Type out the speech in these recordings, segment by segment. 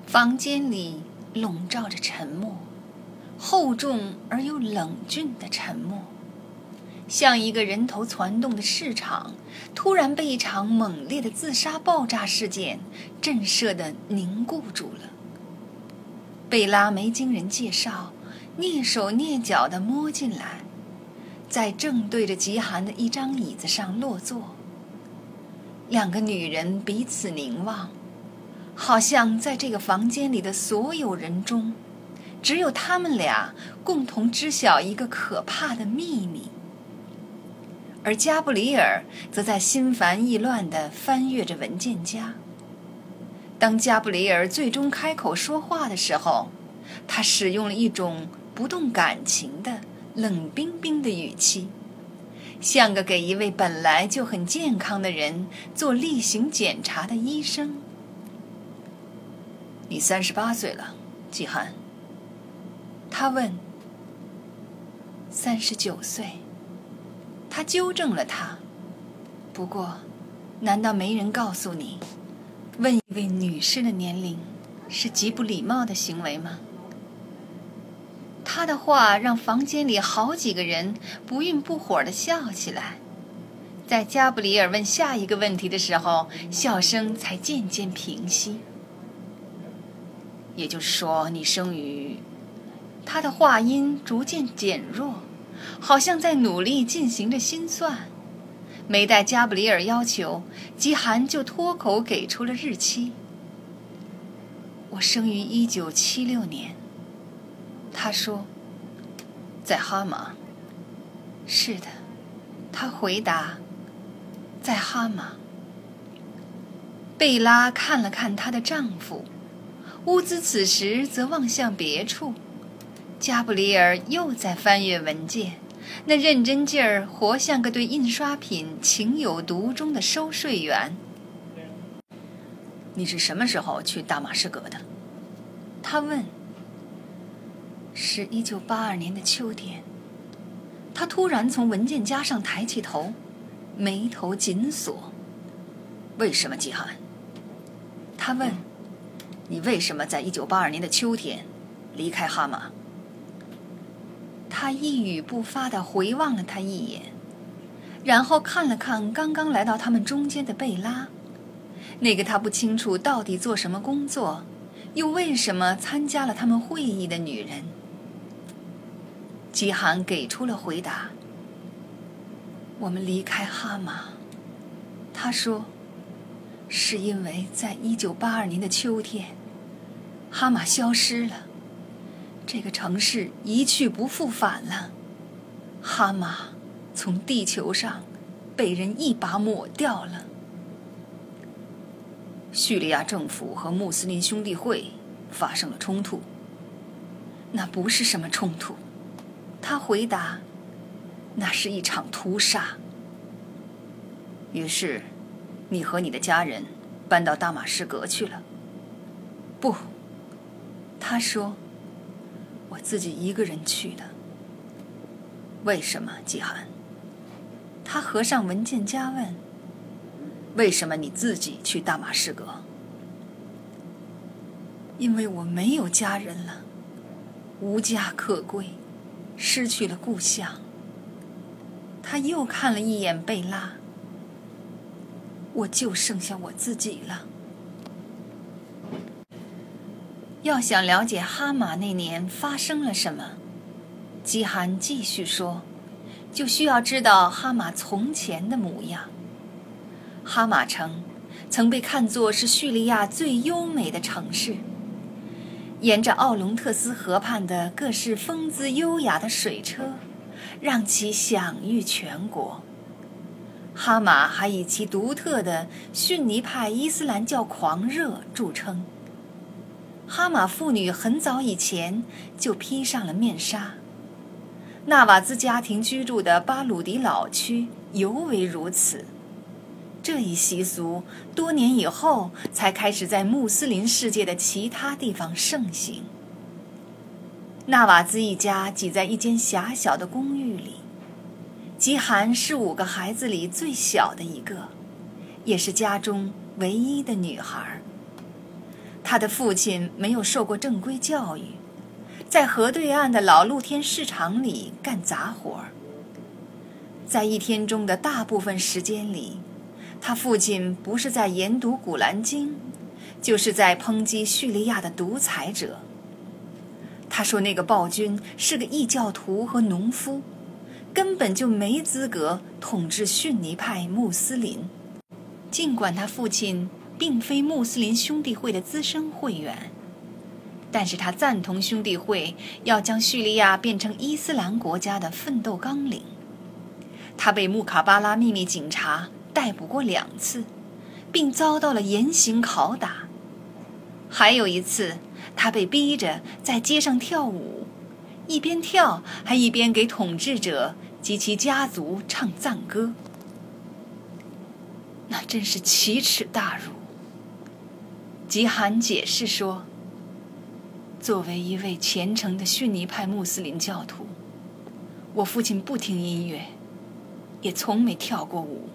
房间里笼罩着沉默，厚重而又冷峻的沉默，像一个人头攒动的市场，突然被一场猛烈的自杀爆炸事件震慑地凝固住了。贝拉没经人介绍，蹑手蹑脚地摸进来，在正对着极寒的一张椅子上落座。两个女人彼此凝望，好像在这个房间里的所有人中，只有他们俩共同知晓一个可怕的秘密。而加布里尔则在心烦意乱地翻阅着文件夹。当加布里尔最终开口说话的时候，他使用了一种不动感情的冷冰冰的语气，像个给一位本来就很健康的人做例行检查的医生。你38岁了，季汉。他问。39岁。他纠正了他。不过，难道没人告诉你，问一位女士的年龄是极不礼貌的行为吗？他的话让房间里好几个人不愠不火地笑起来。在加布里尔问下一个问题的时候，笑声才渐渐平息。也就是说，你生于……他的话音逐渐减弱，好像在努力进行着心算。没待加布里尔要求，极寒就脱口给出了日期。我生于1976年。他说。在哈马。是的，他回答。在哈马。贝拉看了看她的丈夫，乌兹此时则望向别处。加布里尔又在翻阅文件，那认真劲儿活像个对印刷品情有独钟的收税员。你是什么时候去大马士革的？他问。是1982年的秋天。他突然从文件夹上抬起头，眉头紧锁。为什么，季汉？他问。你为什么在1982年的秋天离开哈马？他一语不发地回望了他一眼，然后看了看刚刚来到他们中间的贝拉，那个他不清楚到底做什么工作，又为什么参加了他们会议的女人。基罕给出了回答。我们离开哈马，他说，是因为在1982年的秋天，哈马消失了，这个城市一去不复返了，哈马从地球上被人一把抹掉了。叙利亚政府和穆斯林兄弟会发生了冲突。那不是什么冲突，他回答，那是一场屠杀。于是你和你的家人搬到大马士革去了。不，他说，我自己一个人去的。为什么，季罕？他合上文件夹问，为什么你自己去大马士革？因为我没有家人了，无家可归，失去了故乡。他又看了一眼贝拉，我就剩下我自己了。要想了解哈马那年发生了什么，基罕继续说，就需要知道哈马从前的模样。哈马城曾被看作是叙利亚最优美的城市，沿着奥龙特斯河畔的各式风姿优雅的水车，让其享誉全国。哈马还以其独特的逊尼派伊斯兰教狂热著称。哈马妇女很早以前就披上了面纱，纳瓦兹家庭居住的巴鲁迪老区尤为如此。这一习俗多年以后才开始在穆斯林世界的其他地方盛行。纳瓦兹一家挤在一间狭小的公寓里，基罕是5个孩子里最小的一个，也是家中唯一的女孩。 他的父亲没有受过正规教育，在河对岸的老露天市场里干杂活。在一天中的大部分时间里，他父亲不是在研读《古兰经》，就是在抨击叙利亚的独裁者。他说那个暴君是个异教徒和农夫，根本就没资格统治逊尼派穆斯林。尽管他父亲并非穆斯林兄弟会的资深会员，但是他赞同兄弟会要将叙利亚变成伊斯兰国家的奋斗纲领。他被穆卡巴拉秘密警察逮捕过2次，并遭到了严刑拷打。还有一次，他被逼着在街上跳舞，一边跳还一边给统治者及其家族唱赞歌。那真是奇耻大辱。吉罕解释说，作为一位虔诚的逊尼派穆斯林教徒，我父亲不听音乐，也从没跳过舞。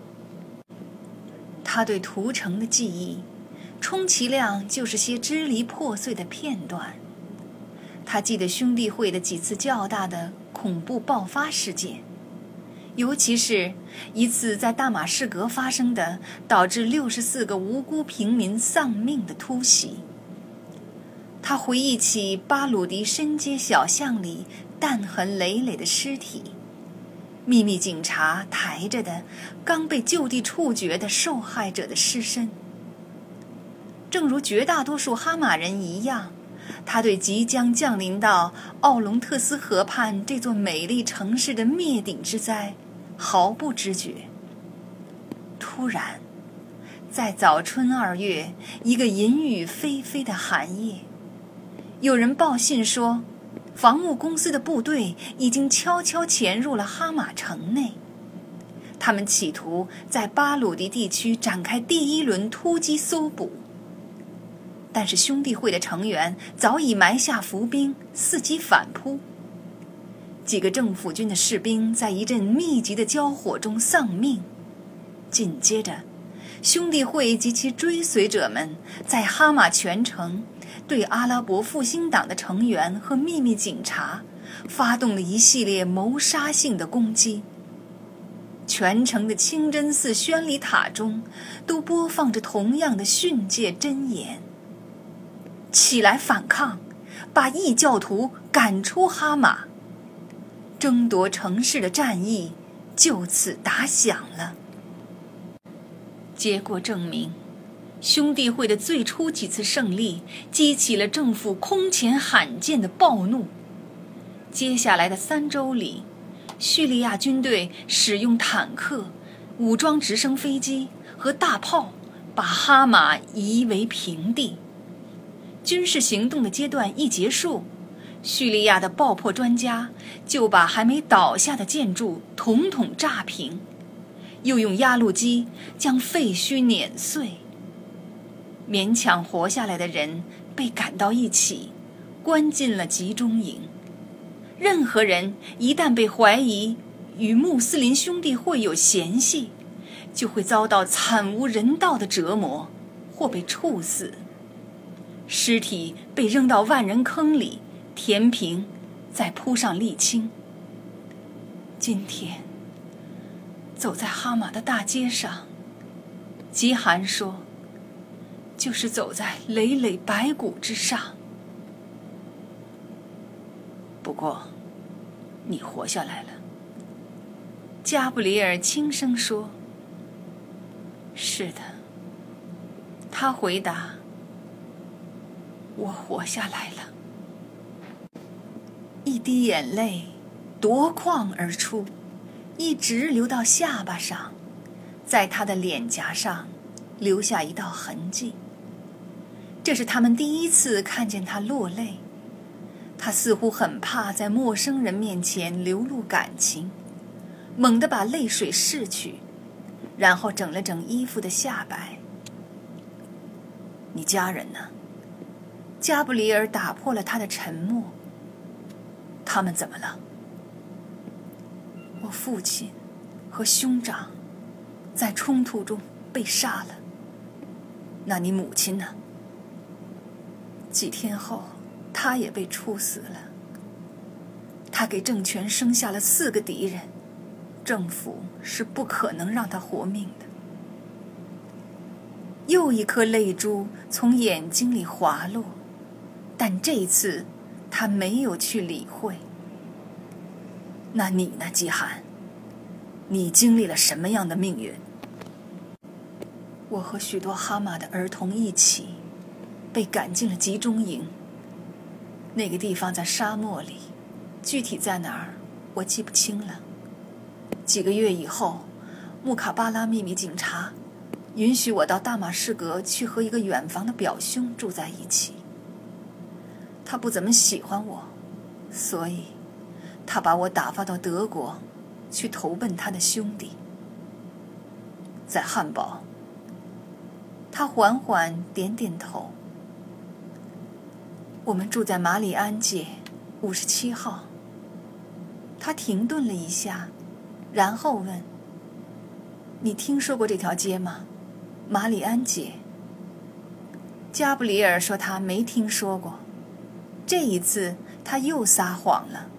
他对屠城的记忆，充其量就是些支离破碎的片段。他记得兄弟会的几次较大的恐怖爆发事件，尤其是一次在大马士革发生的导致64个无辜平民丧命的突袭。他回忆起巴鲁迪深街小巷里弹痕累累的尸体，秘密警察抬着的刚被就地处决的受害者的尸身。正如绝大多数哈马人一样，他对即将降临到奥龙特斯河畔这座美丽城市的灭顶之灾毫不知觉。突然，在早春2月一个阴雨霏霏的寒夜，有人报信说，防务公司的部队已经悄悄潜入了哈马城内。他们企图在巴鲁迪地区展开第1轮突击搜捕，但是兄弟会的成员早已埋下伏兵，伺机反扑。几个政府军的士兵在一阵密集的交火中丧命。紧接着，兄弟会及其追随者们在哈马全城对阿拉伯复兴党的成员和秘密警察发动了一系列谋杀性的攻击。全城的清真寺宣礼塔中都播放着同样的训诫箴言：起来反抗，把异教徒赶出哈马。争夺城市的战役就此打响了。结果证明，兄弟会的最初几次胜利激起了政府空前罕见的暴怒。接下来的3周里，叙利亚军队使用坦克、武装直升飞机和大炮把哈马夷为平地。军事行动的阶段一结束，叙利亚的爆破专家就把还没倒下的建筑统统炸平，又用压路机将废墟碾碎。勉强活下来的人被赶到一起，关进了集中营。任何人一旦被怀疑与穆斯林兄弟会有嫌隙，就会遭到惨无人道的折磨，或被处死。尸体被扔到万人坑里，填平，再铺上沥青。今天，走在哈马的大街上，吉罕说，就是走在累累白骨之上。不过，你活下来了。加布里尔轻声说。是的，他回答，我活下来了。一滴眼泪夺眶而出，一直流到下巴上，在他的脸颊上留下一道痕迹。这是他们第一次看见他落泪。他似乎很怕在陌生人面前流露感情，猛地把泪水拭去，然后整了整衣服的下摆。你家人呢？加布里尔打破了他的沉默。他们怎么了？我父亲和兄长在冲突中被杀了。那你母亲呢？ 几天后，他也被处死了。他给政权生下了4个敌人，政府是不可能让他活命的。又一颗泪珠从眼睛里滑落，但这次他没有去理会。那你呢，基罕？你经历了什么样的命运？我和许多哈马的儿童一起被赶进了集中营。那个地方在沙漠里，具体在哪儿我记不清了。几个月以后，穆卡巴拉秘密警察允许我到大马士革去和一个远房的表兄住在一起。他不怎么喜欢我，所以他把我打发到德国去投奔他的兄弟。在汉堡，他缓缓点点头。我们住在马里安街57号。他停顿了一下，然后问：你听说过这条街吗？马里安街。加布里尔说他没听说过。这一次他又撒谎了。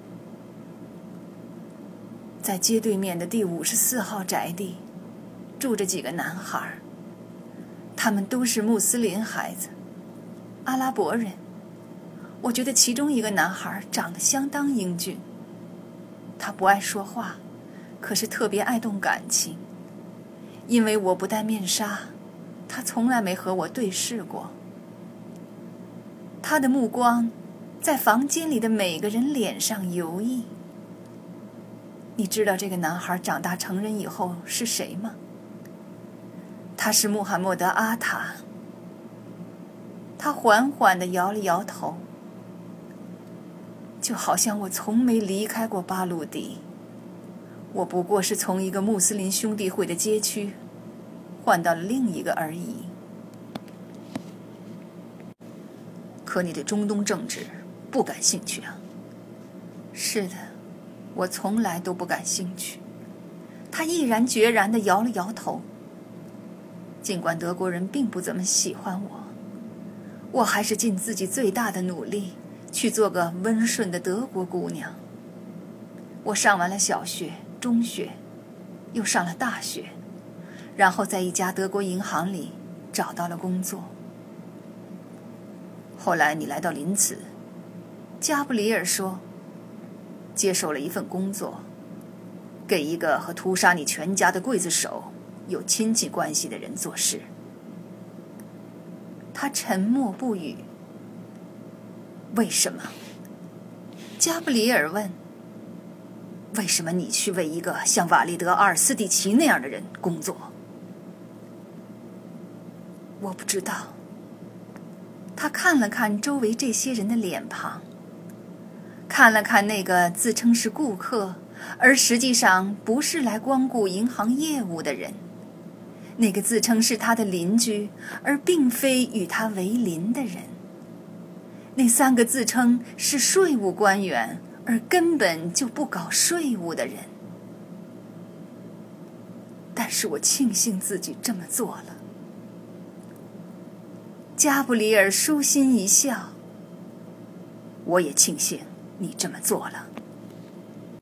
在街对面的第54号宅地住着几个男孩，他们都是穆斯林孩子，阿拉伯人。我觉得其中一个男孩长得相当英俊。他不爱说话，可是特别爱动感情。因为我不戴面纱，他从来没和我对视过。他的目光在房间里的每个人脸上游弋。你知道这个男孩长大成人以后是谁吗？他是穆罕默德·阿塔。他缓缓地摇了摇头，就好像我从没离开过巴鲁迪。我不过是从一个穆斯林兄弟会的街区换到了另一个而已。可你对中东政治不感兴趣啊？是的，我从来都不感兴趣。他毅然决然地摇了摇头。尽管德国人并不怎么喜欢我，我还是尽自己最大的努力去做个温顺的德国姑娘。我上完了小学、中学，又上了大学，然后在一家德国银行里找到了工作。后来你来到林茨，加布里尔说，接受了一份工作，给一个和屠杀你全家的刽子手有亲戚关系的人做事。他沉默不语。为什么？加布里尔问。为什么你去为一个像瓦利德·阿尔斯蒂奇那样的人工作？我不知道。他看了看周围这些人的脸庞，看了看那个自称是顾客，而实际上不是来光顾银行业务的人，那个自称是他的邻居，而并非与他为邻的人，那3个自称是税务官员，而根本就不搞税务的人。但是我庆幸自己这么做了。加布里尔舒心一笑。我也庆幸你这么做了。